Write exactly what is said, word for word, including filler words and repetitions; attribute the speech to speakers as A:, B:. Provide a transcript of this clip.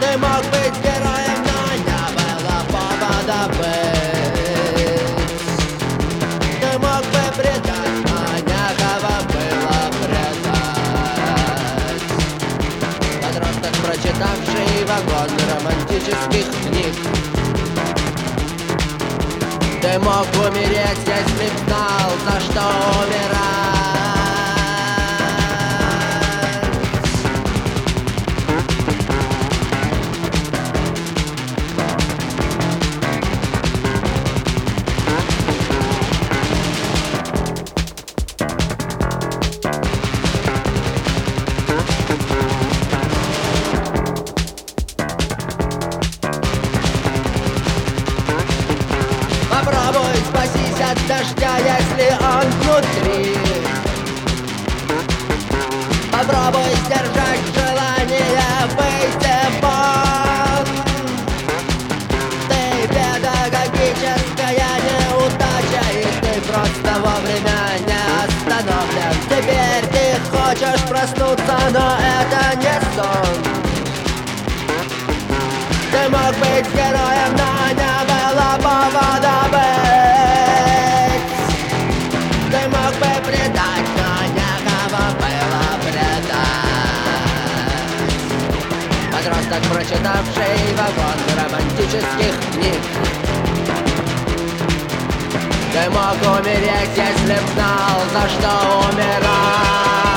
A: Ты мог быть героем, но не было повода быть. Ты мог бы предать, но некого было предать. Подросток, прочитавший вагон романтических книг. Ты мог умереть, если б знал, за что умирать. Попробуй спасись от дождя, если он внутри. Попробуй сдержать желание выйти вон. Ты педагогическая неудача, и ты просто вовремя не остановлен. Теперь ты хочешь проснуться, но это не сон. Ты мог быть героем, но не было повода быть. Ты мог бы предать, но некого было предать. Подросток, прочитавший вагон романтических книг. Ты мог умереть, если б знал, за что умирать.